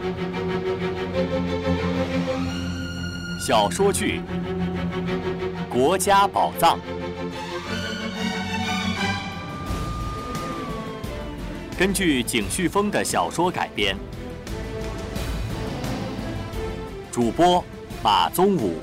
小说剧《国家宝藏》根据景旭峰的小说改编，主播马宗武。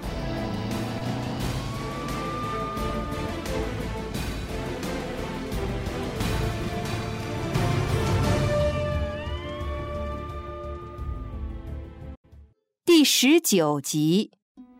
第19集。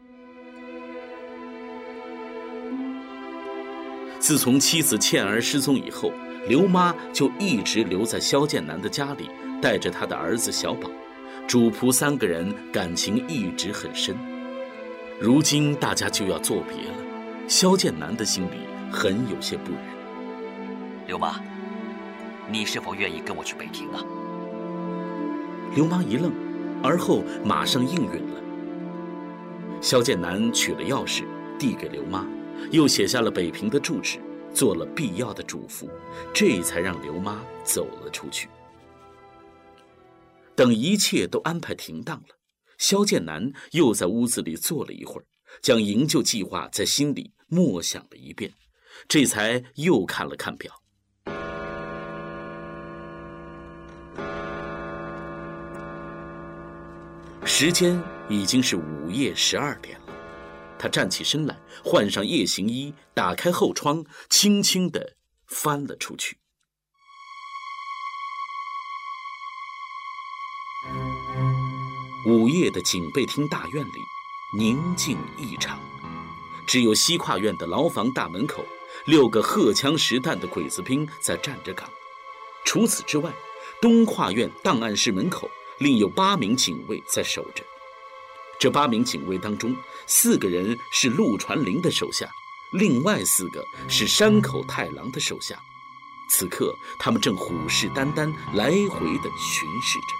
自从妻子倩儿失踪以后，刘妈就一直留在萧剑南的家里，带着他的儿子小宝。主仆3个人感情一直很深。如今大家就要作别了，萧剑南的心里很有些不忍。 刘妈，你是否愿意跟我去北庭啊？ 刘妈一愣，而后马上应允了。萧剑南取了钥匙递给刘妈，又写下了北平的住址，做了必要的嘱咐，这才让刘妈走了出去。等一切都安排停当了，萧剑南又在屋子里坐了一会儿，将营救计划在心里默想了一遍，这才又看了看表。时间已经是午夜12点了，他站起身来，换上夜行衣，打开后窗，轻轻地翻了出去。午夜的警备厅大院里宁静异常，只有西跨院的牢房大门口6个荷枪实弹的鬼子兵在站着岗。除此之外，东跨院档案室门口另有8名警卫在守着。这8名警卫当中，4个人是陆传林的手下，另外4个是山口太郎的手下。此刻他们正虎视眈眈，来回地巡视着。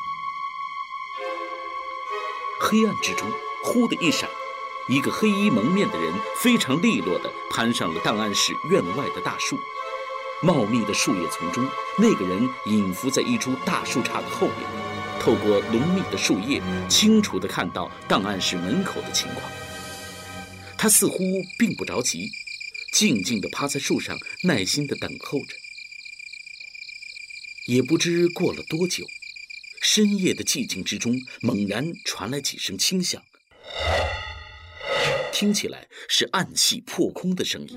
黑暗之中，忽的一闪，一个黑衣蒙面的人非常利落地攀上了档案室院外的大树。茂密的树叶丛中，那个人隐伏在一株大树杈的后面，透过浓密的树叶，清楚地看到档案室门口的情况。他似乎并不着急，静静地趴在树上，耐心地等候着。也不知过了多久，深夜的寂静之中，猛然传来几声轻响，听起来是暗器破空的声音。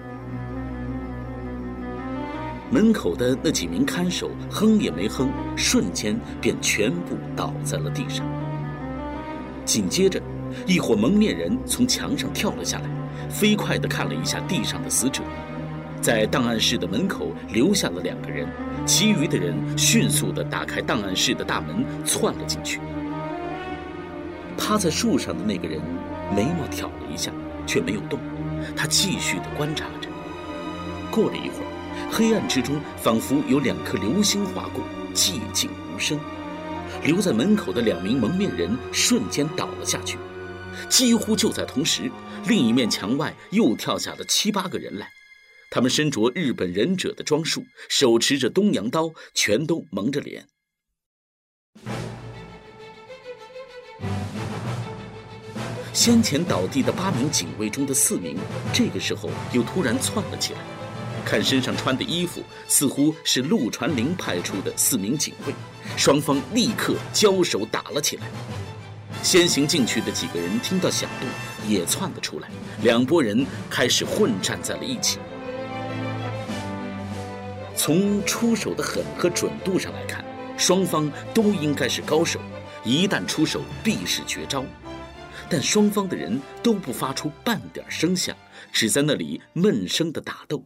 门口的那几名看守哼也没哼，瞬间便全部倒在了地上。紧接着，一伙蒙面人从墙上跳了下来，飞快地看了一下地上的死者，在档案室的门口留下了2个人，其余的人迅速地打开档案室的大门，窜了进去。趴在树上的那个人眉毛挑了一下，却没有动，他继续地观察着。过了一会儿，黑暗之中仿佛有2颗流星划过，寂静无声。留在门口的2名蒙面人瞬间倒了下去。几乎就在同时，另一面墙外又跳下了7、8个人来。他们身着日本忍者的装束，手持着东洋刀，全都蒙着脸。先前倒地的8名警卫中的4名，这个时候又突然窜了起来。看身上穿的衣服，似乎是陆传林派出的4名警卫，双方立刻交手打了起来。先行进去的几个人听到响动，也窜了出来，2拨人开始混战在了一起。从出手的狠和准度上来看，双方都应该是高手，一旦出手必是绝招。但双方的人都不发出半点声响，只在那里闷声的打斗。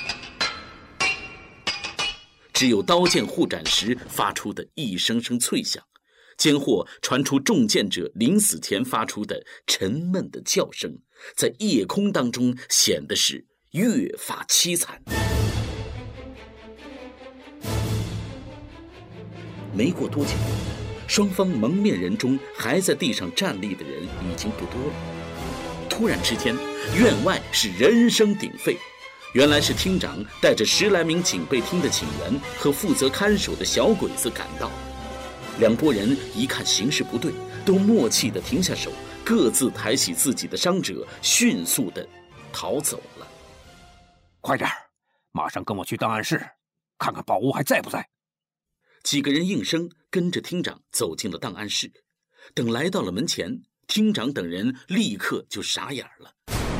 只有刀剑互斩时发出的一声声脆响，间或传出中箭者临死前发出的沉闷的叫声，在夜空当中显得是越发凄惨。没过多久，双方蒙面人中还在地上站立的人已经不多了。突然之间，院外是人声鼎沸，原来是厅长带着10来名警备厅的警员和负责看守的小鬼子赶到。 两拨人一看形势不对，都默契地停下手，各自抬起自己的伤者，迅速地逃走了。 快点，马上跟我去档案室，看看宝物还在不在。 几个人应声跟着厅长走进了档案室。等来到了门前，厅长等人立刻就傻眼了。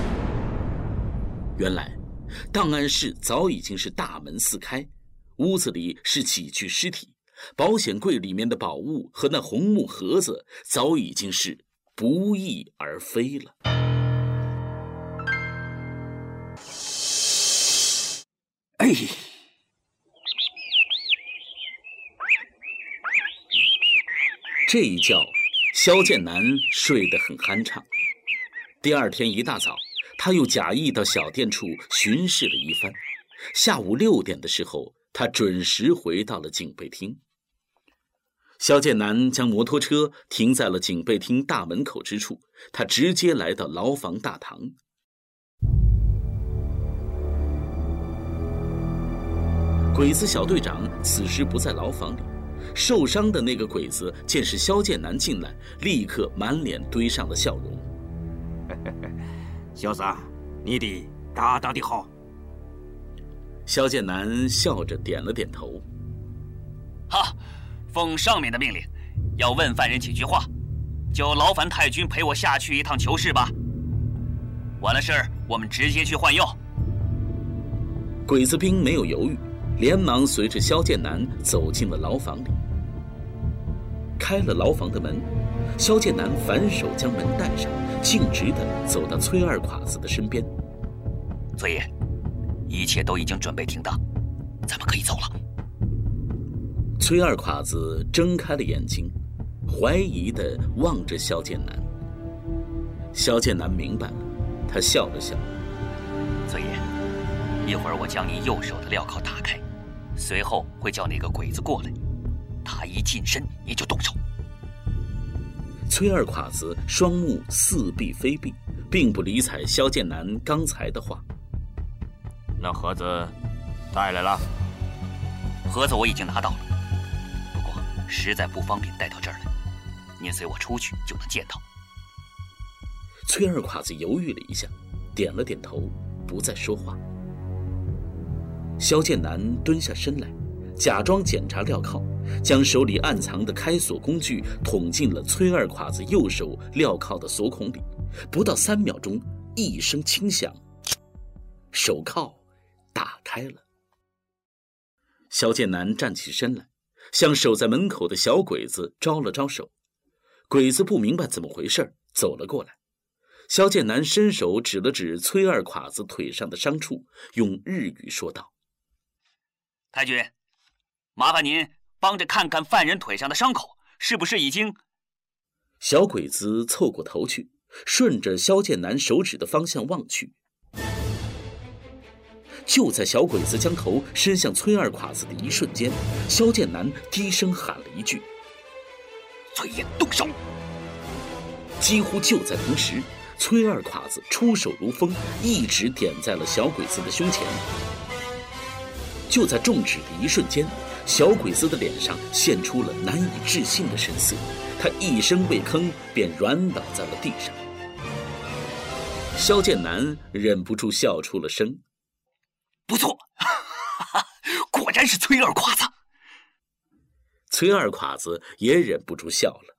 原来档案室早已经是大门四开，屋子里是几具尸体，保险柜里面的宝物和那红木盒子早已经是不翼而飞了。 哎， 这一觉，萧剑南睡得很酣畅。第二天一大早，他又假意到小店处巡视了一番。下午6点的时候，他准时回到了警备厅。萧剑南将摩托车停在了警备厅大门口之处，他直接来到牢房大堂。鬼子小队长此时不在牢房里，受伤的那个鬼子见是萧剑南进来，立刻满脸堆上了笑容。 小子，你的大大的好。 萧剑南笑着点了点头。 好，奉上面的命令，要问犯人几句话，就劳烦太君陪我下去一趟囚室吧。完了事儿，我们直接去换药。 鬼子兵没有犹豫，连忙随着萧剑南走进了牢房里。开了牢房的门，萧剑南反手将门带上，径直地走到崔二侉子的身边。 崔爷，一切都已经准备停当，咱们可以走了。 崔二侉子睁开了眼睛，怀疑地望着萧剑南。萧剑南明白了，他笑了笑。 崔爷，一会儿我将你右手的镣铐打开，随后会叫那个鬼子过来，他一近身你就动手。 崔二侉子双目似闭非闭，并不理睬萧剑南刚才的话。 那盒子带来了？ 盒子我已经拿到了，不过实在不方便带到这儿来，您随我出去就能见到。 崔二侉子犹豫了一下，点了点头，不再说话。萧剑南蹲下身来，假装检查镣铐，将手里暗藏的开锁工具捅进了崔二侉子右手镣铐的锁孔里。不到3秒钟，一声轻响，手铐打开了。萧剑南站起身来，向守在门口的小鬼子招了招手。鬼子不明白怎么回事，走了过来。萧剑南伸手指了指崔二侉子腿上的伤处，用日语说道： 太君，麻烦您帮着看看犯人腿上的伤口是不是已经…… 小鬼子凑过头去，顺着萧剑南手指的方向望去。就在小鬼子将头伸向崔二侉子的一瞬间，萧剑南低声喊了一句： 崔爷，动手！ 几乎就在同时，崔二侉子出手如风，一指点在了小鬼子的胸前。就在中指的一瞬间，小鬼子的脸上现出了难以置信的神色，他一声未吭便软倒在了地上。萧剑南忍不住笑出了声： 不错，果然是崔二侉子。 崔二侉子也忍不住笑了。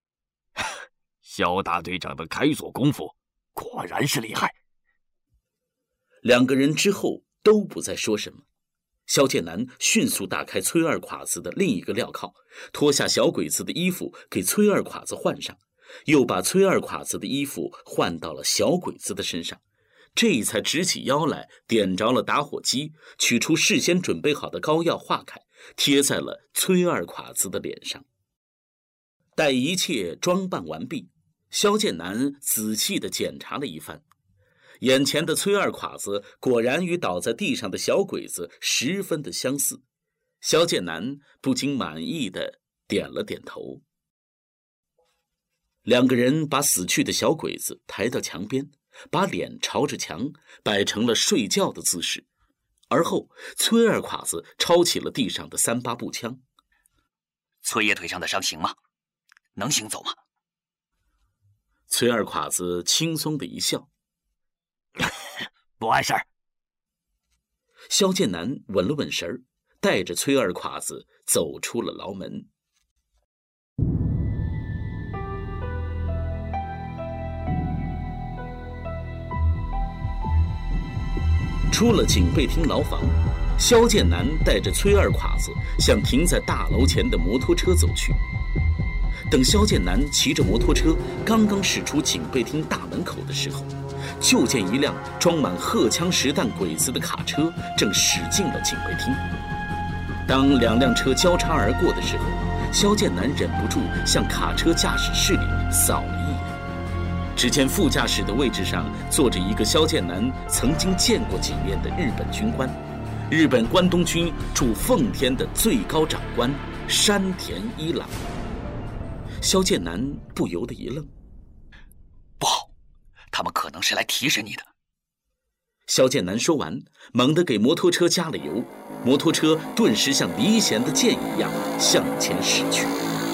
萧大队长的开锁功夫果然是厉害。 两个人之后都不再说什么。萧剑南迅速打开崔二侉子的另一个镣铐，脱下小鬼子的衣服给崔二侉子换上，又把崔二侉子的衣服换到了小鬼子的身上，这才直起腰来，点着了打火机，取出事先准备好的膏药化开，贴在了崔二侉子的脸上。待一切装扮完毕，萧剑南仔细地检查了一番，眼前的崔二侉子果然与倒在地上的小鬼子十分的相似。萧剑南不禁满意地点了点头。两个人把死去的小鬼子抬到墙边，把脸朝着墙，摆成了睡觉的姿势。而后崔二侉子抄起了地上的38步枪。 崔爷腿上的伤行吗？能行走吗？ 崔二侉子轻松的一笑， 不碍事儿。 萧剑南稳了稳神儿，带着崔二侉子走出了牢门。出了警备厅牢房，萧剑南带着崔二侉子向停在大楼前的摩托车走去。等萧剑南骑着摩托车刚刚驶出警备厅大门口的时候，就见一辆装满荷枪实弹鬼子的卡车正驶进了警备厅。当两辆车交叉而过的时候，萧剑南忍不住向卡车驾驶室里扫了一眼。只见副驾驶的位置上坐着一个萧剑南曾经见过几面的日本军官，日本关东军驻奉天的最高长官山田一郎。萧剑南不由得一愣， 不好，他们可能是来提审你的。 萧剑南说完，猛地给摩托车加了油，摩托车顿时像离弦的箭一样向前驶去。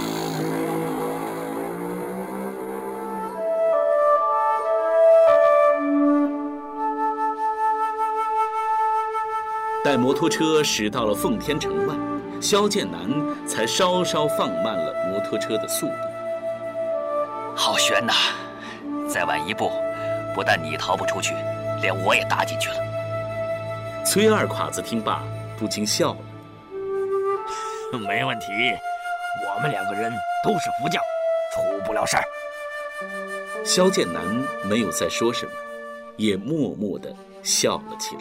待摩托车驶到了奉天城外，萧剑南才稍稍放慢了摩托车的速度。 好悬呐！再晚一步，不但你逃不出去，连我也搭进去了。 崔二侉子听罢，不禁笑了。 没问题，我们两个人都是福将，出不了事儿。 萧剑南没有再说什么，也默默地笑了起来。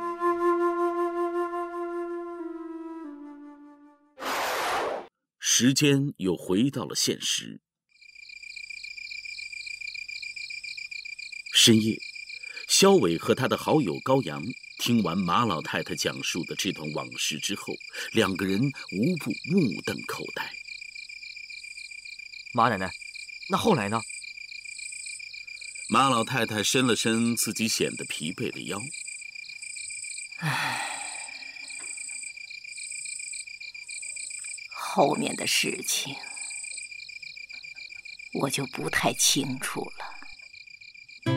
时间又回到了现实。深夜，萧伟和他的好友高阳听完马老太太讲述的这段往事之后，两个人无不目瞪口呆。 马奶奶，那后来呢？ 马老太太伸了伸自己显得疲惫的腰。 后面的事情我就不太清楚了。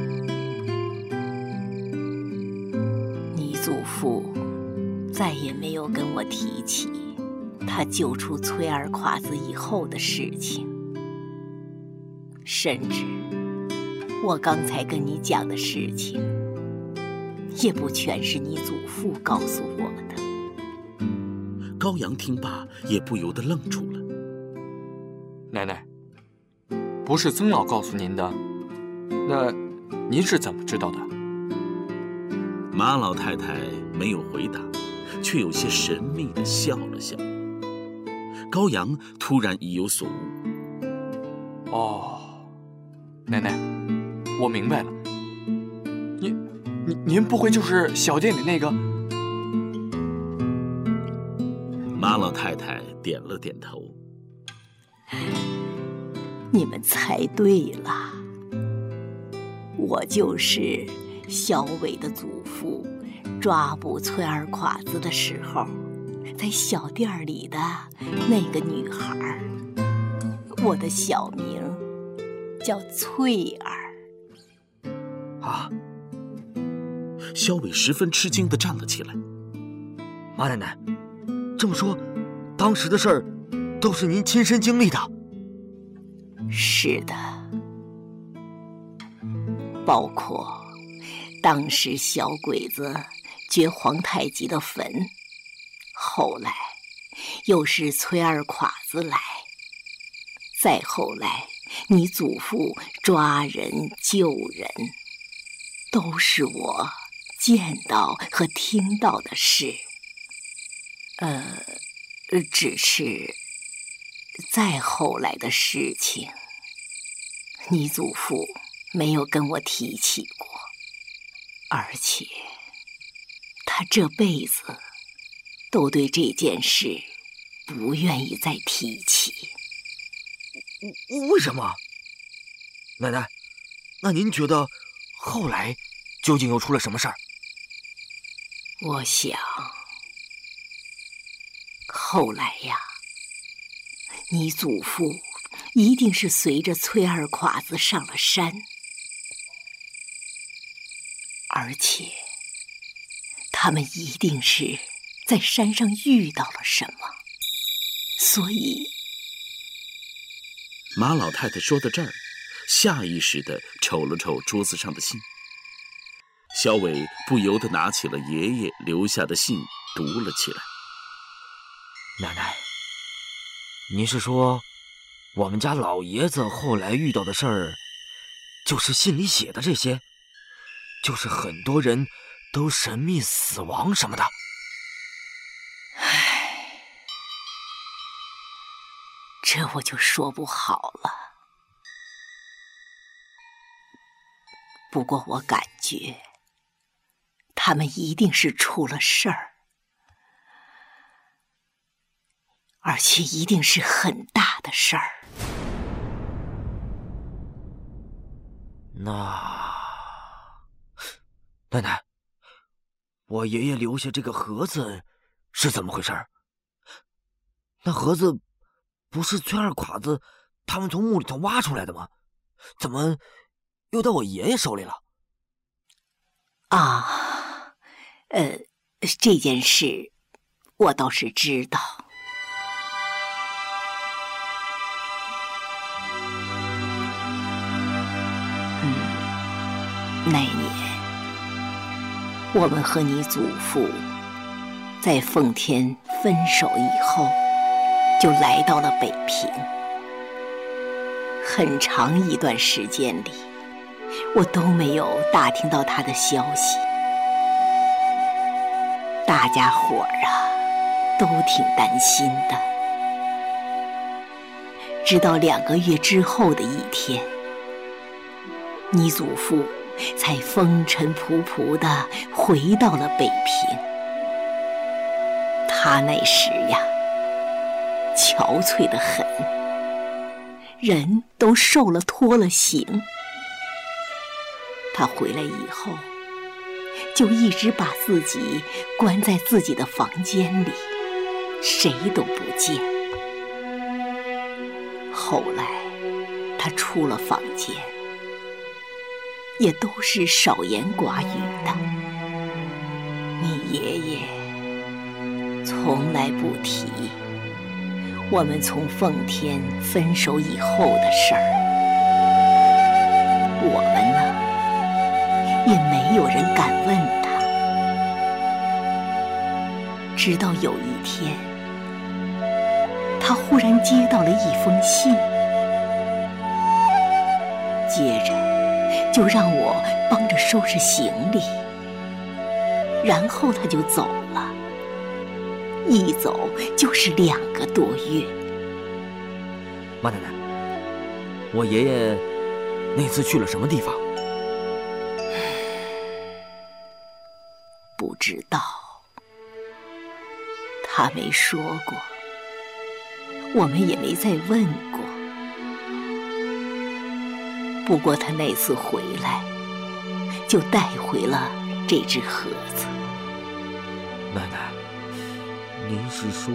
你祖父再也没有跟我提起他救出崔二侉子以后的事情，甚至我刚才跟你讲的事情也不全是你祖父告诉我的。 高阳听罢也不由得愣住了。 奶奶，不是曾老告诉您的，那您是怎么知道的？ 马老太太没有回答，却有些神秘地笑了笑。高阳突然已有所悟。 哦，奶奶，我明白了。您不会就是小店里那个？ 马老太太点了点头。 你们猜对了，我就是小伟的祖父抓捕崔二侉子的时候，在小店里的那个女孩。我的小名叫翠儿。 啊！ 萧伟十分吃惊地站了起来。 马奶奶，这么说，当时的事儿都是您亲身经历的？ 是的，包括当时小鬼子掘皇太极的坟，后来又是崔二侉子来，再后来你祖父抓人救人，都是我见到和听到的事。只是再后来的事情，你祖父没有跟我提起过，而且他这辈子都对这件事不愿意再提起。 为什么？奶奶，那您觉得后来究竟又出了什么事儿？ 我想后来呀， 你祖父一定是随着崔二侉子上了山，而且他们一定是在山上遇到了什么，所以…… 马老太太说到这儿，下意识地瞅了瞅桌子上的信。小伟不由得拿起了爷爷留下的信读了起来。 奶奶，您是说我们家老爷子后来遇到的事儿，就是信里写的这些？就是很多人都神秘死亡什么的？ 唉，这我就说不好了。不过我感觉他们一定是出了事儿，而且一定是很大的事儿。 奶奶，我爷爷留下这个盒子是怎么回事？那盒子不是崔二侉子他们从墓里头挖出来的吗？怎么又到我爷爷手里了？ 啊，这件事我倒是知道。那年我们和你祖父在奉天分手以后，就来到了北平。很长一段时间里，我都没有打听到他的消息。大家伙儿都挺担心的。直到2个月之后的一天，你祖父才风尘仆仆地回到了北平。他那时呀，憔悴得很，人都瘦了脱了形。他回来以后，就一直把自己关在自己的房间里，谁都不见。后来他出了房间，也都是少言寡语的。你爷爷从来不提我们从奉天分手以后的事儿。我们呢，也没有人敢问他。直到有一天，他忽然接到了一封信，接着就让我帮着收拾行李，然后他就走了，一走就是2个多月。 马奶奶，我爷爷那次去了什么地方？ 不知道，他没说过，我们也没再问过。不过他那次回来，就带回了这只盒子。 奶奶，您是说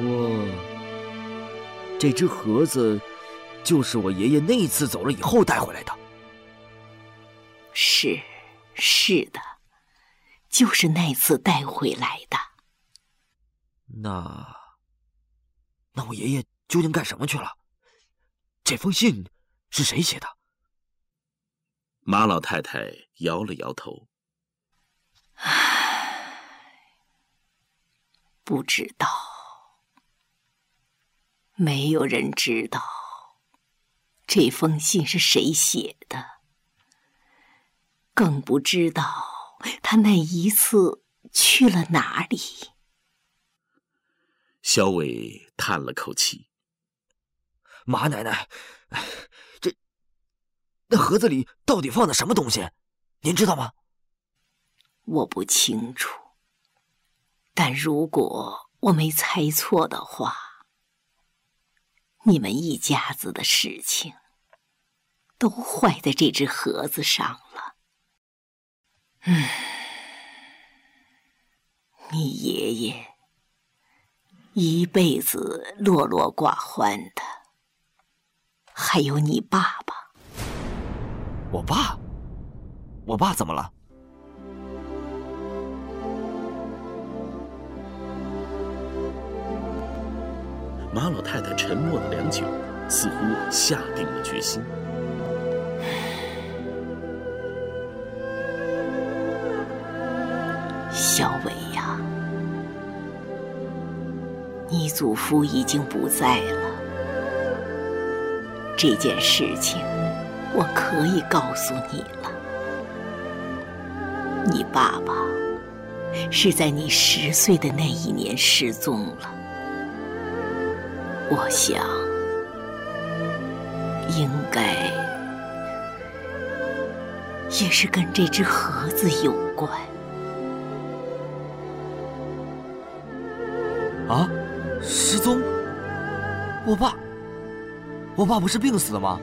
这只盒子就是我爷爷那次走了以后带回来的？ 是的，就是那次带回来的。 那我爷爷究竟干什么去了？这封信是谁写的？ 马老太太摇了摇头。 不知道，没有人知道这封信是谁写的，更不知道他那一次去了哪里。 小伟叹了口气。 马奶奶，那盒子里到底放的什么东西？您知道吗？ 我不清楚，但如果我没猜错的话，你们一家子的事情都坏在这只盒子上了。你爷爷一辈子落落寡欢的， 还有你爸爸。 我爸怎么了？ 马老太太沉默了良久，似乎下定了决心。 小伟呀，你祖父已经不在了。这件事情我可以告诉你了。你爸爸是在你10岁的那一年失踪了。我想应该也是跟这只盒子有关。 啊，失踪？我爸不是病死的吗？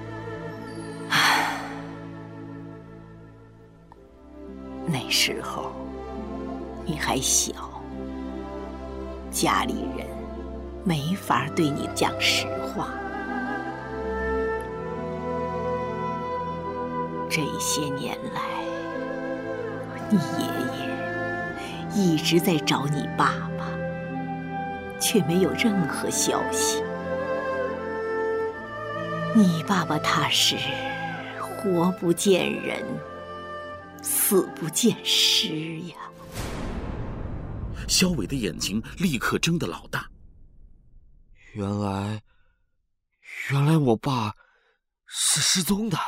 那时候你还小，家里人没法对你讲实话。这些年来，你爷爷一直在找你爸爸，却没有任何消息。你爸爸他是活不见人，死不见尸呀。 萧伟的眼睛立刻睁得老大。 原来我爸是失踪的。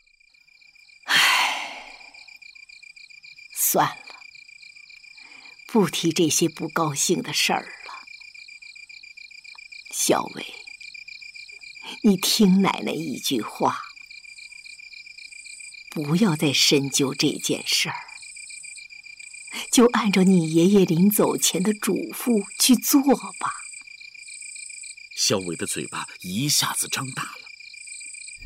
算了，不提这些不高兴的事儿了。小伟，你听奶奶一句话，不要再深究这件事儿，就按照你爷爷临走前的嘱咐去做吧。 萧伟的嘴巴一下子张大了。